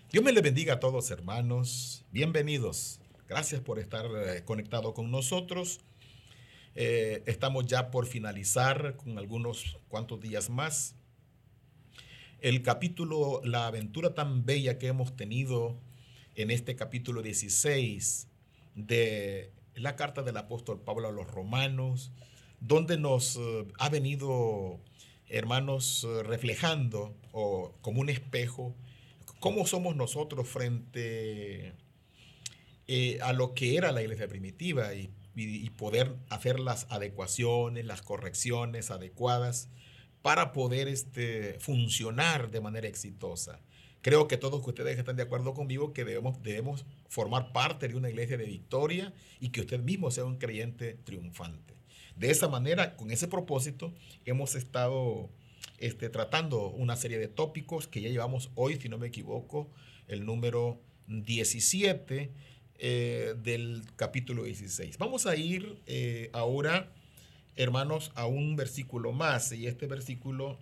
Dios me le bendiga a todos, hermanos. Bienvenidos. Gracias por estar conectado con nosotros. Estamos ya por finalizar con algunos cuantos días más. El capítulo, la aventura tan bella que hemos tenido en este capítulo 16 de la carta del apóstol Pablo a los romanos, donde nos ha venido, hermanos, reflejando o como un espejo cómo somos nosotros frente a lo que era la iglesia primitiva y poder hacer las adecuaciones, las correcciones adecuadas para poder funcionar de manera exitosa. Creo que todos ustedes están de acuerdo conmigo que debemos formar parte de una iglesia de victoria y que usted mismo sea un creyente triunfante. De esa manera, con ese propósito, hemos estado tratando una serie de tópicos que ya llevamos hoy, si no me equivoco, el número 17 del capítulo 16. Vamos a ir ahora, hermanos, a un versículo más, y este versículo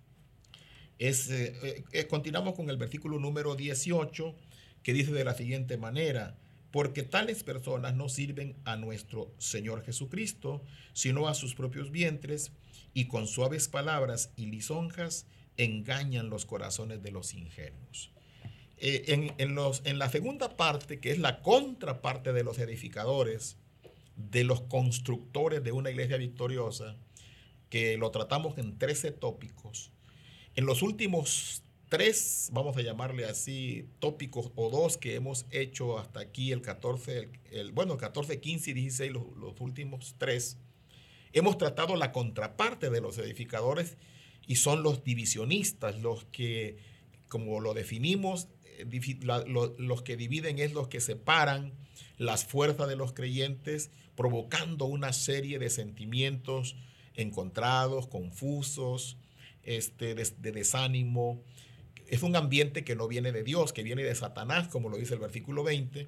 continuamos con el versículo número 18, que dice de la siguiente manera: porque tales personas no sirven a nuestro Señor Jesucristo, sino a sus propios vientres, y con suaves palabras y lisonjas engañan los corazones de los ingenuos. En la segunda parte, que es la contraparte de los edificadores, de los constructores de una iglesia victoriosa, que lo tratamos en 13 tópicos, en los últimos tres, vamos a llamarle así, tópicos o dos que hemos hecho hasta aquí, el 14, bueno, el 14, 15 y 16, los últimos tres, hemos tratado la contraparte de los edificadores y son los divisionistas, los que, como lo definimos, los que dividen es los que separan las fuerzas de los creyentes, provocando una serie de sentimientos encontrados, confusos, de desánimo. Es un ambiente que no viene de Dios, que viene de Satanás, como lo dice el versículo 20.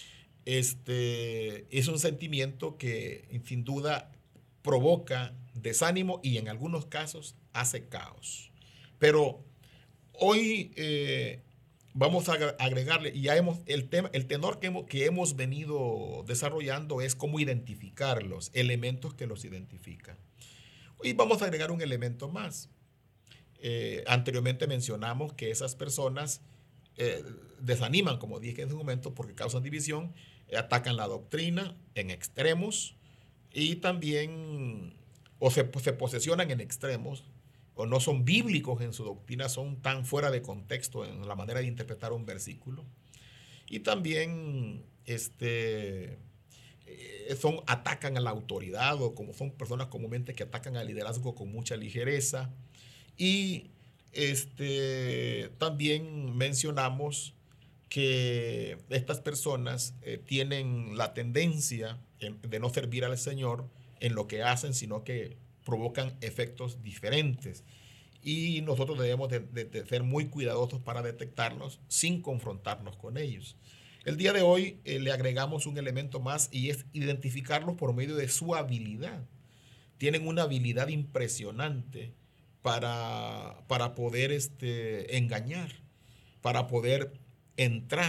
Es un sentimiento que sin duda provoca desánimo y en algunos casos hace caos. Pero hoy vamos a agregarle, y ya el tenor que hemos venido desarrollando es cómo identificar los elementos que los identifican. Hoy vamos a agregar un elemento más. Anteriormente mencionamos que esas personas desaniman, como dije en ese momento, porque causan división, atacan la doctrina en extremos y también se posesionan en extremos o no son bíblicos en su doctrina, son tan fuera de contexto en la manera de interpretar un versículo. Y también atacan a la autoridad, o como son personas comúnmente que atacan al liderazgo con mucha ligereza. Y también mencionamos que estas personas tienen la tendencia de no servir al Señor en lo que hacen, sino que provocan efectos diferentes. Y nosotros debemos de ser muy cuidadosos para detectarlos sin confrontarnos con ellos. El día de hoy le agregamos un elemento más y es identificarlos por medio de su habilidad. Tienen una habilidad impresionante para poder engañar, para poder entrar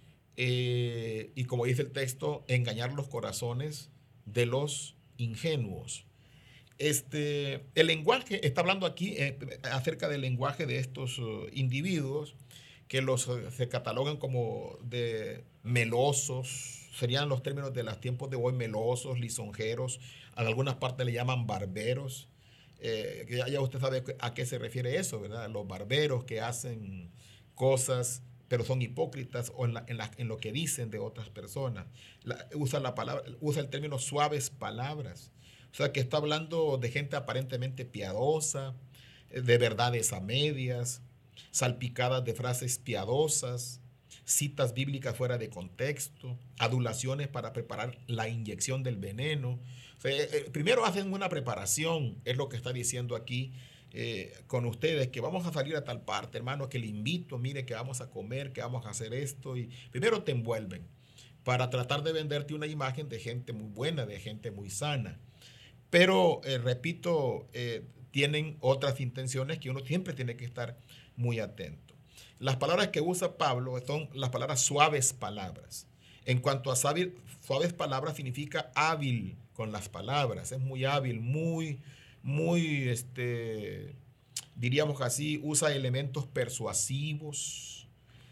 y como dice el texto, engañar los corazones de los ingenuos. El lenguaje, está hablando aquí acerca del lenguaje de estos individuos que se catalogan como de melosos, serían los términos de los tiempos de hoy: melosos, lisonjeros, en algunas partes le llaman barberos. Ya usted sabe a qué se refiere eso, ¿verdad? Los barberos que hacen cosas pero son hipócritas o en lo que dicen de otras personas. Usa el término suaves palabras. O sea, que está hablando de gente aparentemente piadosa, de verdades a medias, salpicadas de frases piadosas, citas bíblicas fuera de contexto, adulaciones para preparar la inyección del veneno. O sea, primero hacen una preparación, es lo que está diciendo aquí con ustedes, que vamos a salir a tal parte, hermano, que le invito, mire que vamos a comer, que vamos a hacer esto, y primero te envuelven para tratar de venderte una imagen de gente muy buena, de gente muy sana. Pero, repito, tienen otras intenciones que uno siempre tiene que estar muy atento. las palabras que usa Pablo son las palabras suaves palabras. En cuanto a suaves palabras, significa hábil con las palabras. Es muy hábil, muy, diríamos así, usa elementos persuasivos.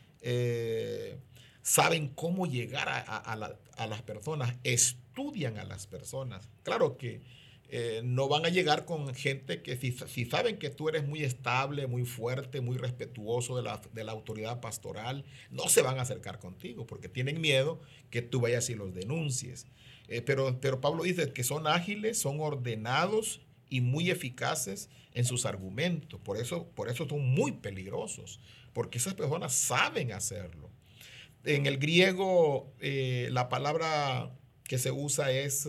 Saben cómo llegar a las personas, estudian a las personas. Claro que no van a llegar con gente que si saben que tú eres muy estable, muy fuerte, muy respetuoso de la autoridad pastoral, no se van a acercar contigo porque tienen miedo que tú vayas y los denuncies. Pero Pablo dice que son ágiles, son ordenados y muy eficaces en sus argumentos. Por eso son muy peligrosos, porque esas personas saben hacerlo. En el griego, la palabra que se usa es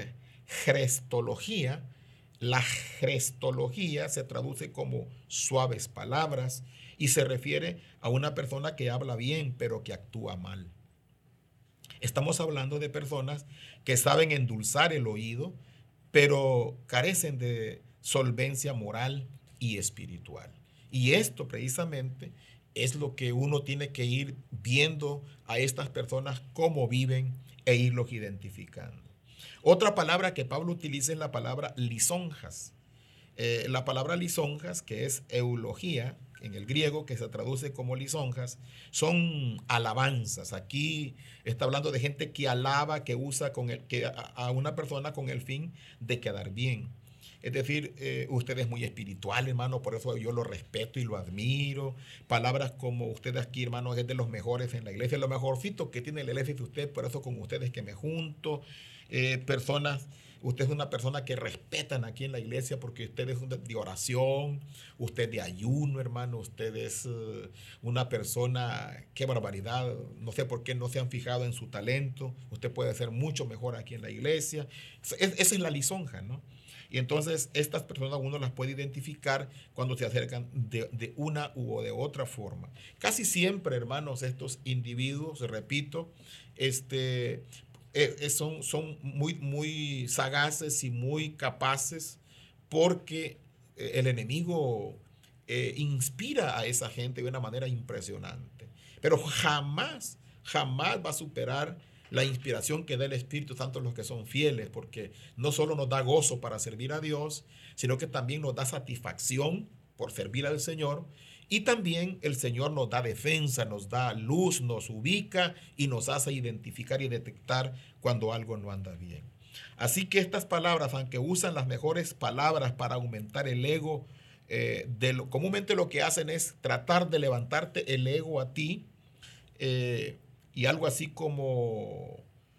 crestología. La crestología se traduce como suaves palabras y se refiere a una persona que habla bien, pero que actúa mal. Estamos hablando de personas que saben endulzar el oído, pero carecen de solvencia moral y espiritual. Y esto precisamente es lo que uno tiene que ir viendo a estas personas cómo viven e irlos identificando. Otra palabra que Pablo utiliza es la palabra lisonjas. La palabra lisonjas, que es eulogía, en el griego, que se traduce como lisonjas, son alabanzas. Aquí está hablando de gente que alaba, que usa a una persona con el fin de quedar bien. Es decir, usted es muy espiritual, hermano, por eso yo lo respeto y lo admiro. Palabras como usted aquí, hermano, es de los mejores en la iglesia, lo mejorcito que tiene la iglesia es usted, por eso con ustedes que me junto. Usted es una persona que respetan aquí en la iglesia porque usted es de oración, usted de ayuno, hermano, usted es una persona, qué barbaridad, no sé por qué no se han fijado en su talento, usted puede ser mucho mejor aquí en la iglesia. Esa es la lisonja, ¿no? Y entonces estas personas uno las puede identificar cuando se acercan de una u de otra forma. Casi siempre, hermanos, estos individuos, repito, son muy sagaces y muy capaces porque el enemigo inspira a esa gente de una manera impresionante. Pero jamás va a superar la inspiración que da el Espíritu Santo en los que son fieles, porque no solo nos da gozo para servir a Dios, sino que también nos da satisfacción por servir al Señor, y también el Señor nos da defensa, nos da luz, nos ubica y nos hace identificar y detectar cuando algo no anda bien. Así que estas palabras, aunque usan las mejores palabras para aumentar el ego, comúnmente lo que hacen es tratar de levantarte el ego a ti, y algo así como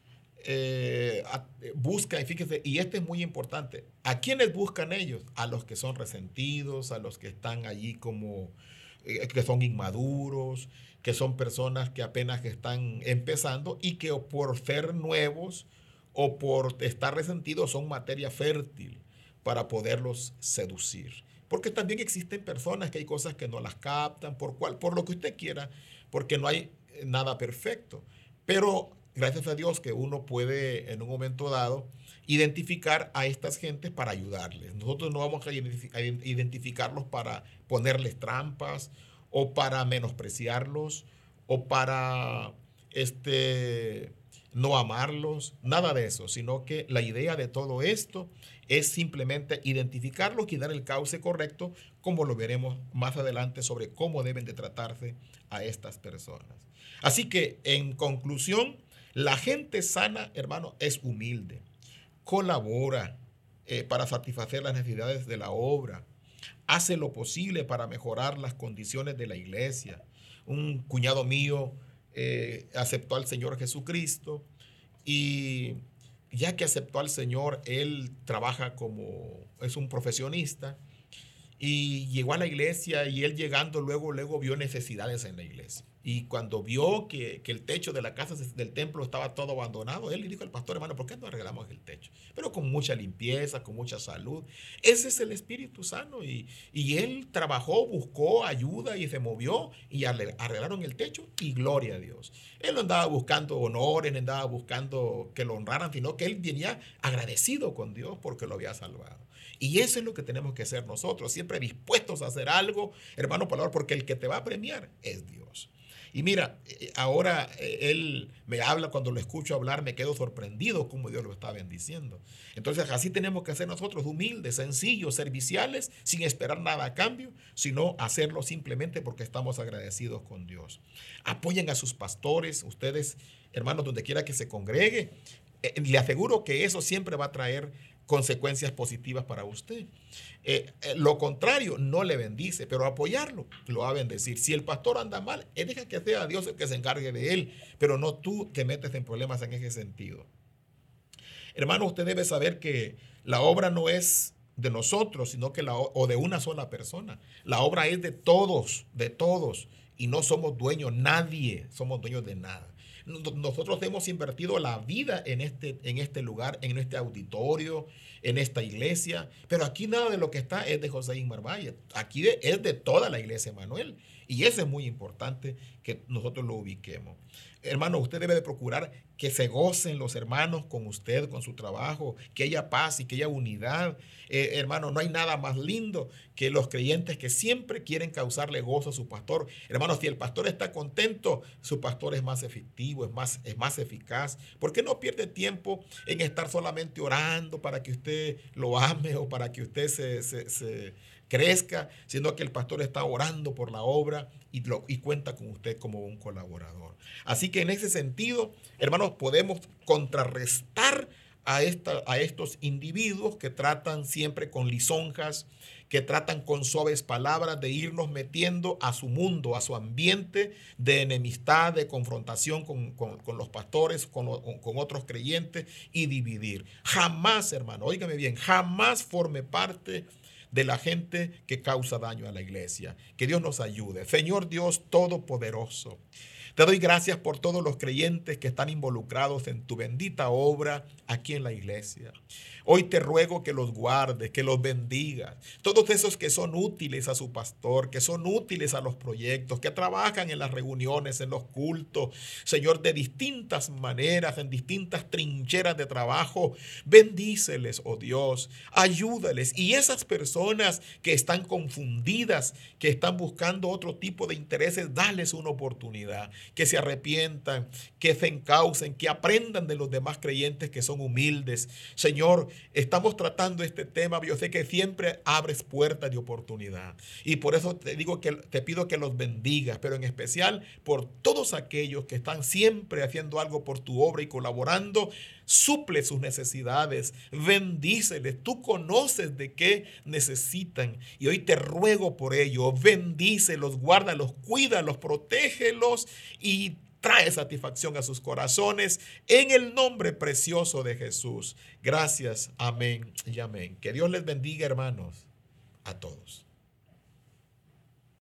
busca, y fíjese, y este es muy importante, ¿a quiénes buscan ellos? A los que son resentidos, a los que están allí como que son inmaduros, que son personas que apenas están empezando y que por ser nuevos o por estar resentidos son materia fértil para poderlos seducir. Porque también existen personas que hay cosas que no las captan, por lo que usted quiera, porque no hay nada perfecto. Pero gracias a Dios que uno puede en un momento dado identificar a estas gentes para ayudarles. Nosotros no vamos a identificarlos para ponerles trampas o para menospreciarlos o para no amarlos, nada de eso, sino que la idea de todo esto es simplemente identificarlos y dar el cauce correcto, como lo veremos más adelante sobre cómo deben de tratarse a estas personas. Así que, en conclusión, la gente sana, hermano, es humilde, colabora para satisfacer las necesidades de la obra, hace lo posible para mejorar las condiciones de la iglesia. Un cuñado mío aceptó al Señor Jesucristo y ya que aceptó al Señor, él trabaja es un profesionista y llegó a la iglesia y él llegando luego vio necesidades en la iglesia. Y cuando vio que el techo de la casa del templo estaba todo abandonado, él le dijo al pastor, hermano, ¿por qué no arreglamos el techo? Pero con mucha limpieza, con mucha salud. Ese es el Espíritu Santo. Y él trabajó, buscó ayuda y se movió y arreglaron el techo y gloria a Dios. Él no andaba buscando honores, no andaba buscando que lo honraran, sino que él venía agradecido con Dios porque lo había salvado. Y eso es lo que tenemos que hacer nosotros, siempre dispuestos a hacer algo, hermano, por favor, porque el que te va a premiar es Dios. Y mira, ahora él me habla, cuando lo escucho hablar me quedo sorprendido cómo Dios lo está bendiciendo. Entonces así tenemos que hacer nosotros, humildes, sencillos, serviciales, sin esperar nada a cambio, sino hacerlo simplemente porque estamos agradecidos con Dios. Apoyen a sus pastores, ustedes, hermanos, donde quiera que se congregue. Le aseguro que eso siempre va a traer consecuencias positivas para usted. Lo contrario no le bendice, pero apoyarlo lo va a bendecir. Si el pastor anda mal, deja que sea Dios el que se encargue de él, pero no tú te metes en problemas en ese sentido. Hermano, usted debe saber que la obra no es de nosotros, sino que o de una sola persona. La obra es de todos, y no somos dueños, nadie somos dueños de nada. Nosotros hemos invertido la vida en este lugar, en este auditorio, en esta iglesia, pero aquí nada de lo que está es de José Ingmar Valle. Aquí es de toda la iglesia Emanuel, y eso es muy importante que nosotros lo ubiquemos. Hermano, usted debe de procurar que se gocen los hermanos con usted, con su trabajo, que haya paz y que haya unidad. Hermano, no hay nada más lindo que los creyentes que siempre quieren causarle gozo a su pastor. Hermano, si el pastor está contento, su pastor es más efectivo, es más eficaz. ¿Por qué no pierde tiempo en estar solamente orando para que usted lo ame o para que usted se crezca, sino que el pastor está orando por la obra y cuenta con usted como un colaborador? Así que en ese sentido, hermanos, podemos contrarrestar a estos individuos que tratan siempre con lisonjas, que tratan con suaves palabras de irnos metiendo a su mundo, a su ambiente de enemistad, de confrontación con los pastores, con otros creyentes, y dividir. Jamás, hermano, óigame bien, jamás forme parte de la gente que causa daño a la iglesia. Que Dios nos ayude. Señor Dios Todopoderoso, te doy gracias por todos los creyentes que están involucrados en tu bendita obra aquí en la iglesia. Hoy te ruego que los guardes, que los bendigas. Todos esos que son útiles a su pastor, que son útiles a los proyectos, que trabajan en las reuniones, en los cultos, Señor, de distintas maneras, en distintas trincheras de trabajo. Bendíceles, oh Dios, ayúdales. Y esas personas que están confundidas, que están buscando otro tipo de intereses, dales una oportunidad. Que se arrepientan, que se encaucen, que aprendan de los demás creyentes que son humildes. Señor, estamos tratando este tema, yo sé que siempre abres puertas de oportunidad, y por eso te pido que los bendigas, pero en especial por todos aquellos que están siempre haciendo algo por tu obra y colaborando. Suple sus necesidades, bendíceles. Tú conoces de qué necesitan y hoy te ruego por ello. Bendícelos, guárdalos, cuídalos, protégelos y trae satisfacción a sus corazones en el nombre precioso de Jesús. Gracias, amén y amén. Que Dios les bendiga, hermanos, a todos.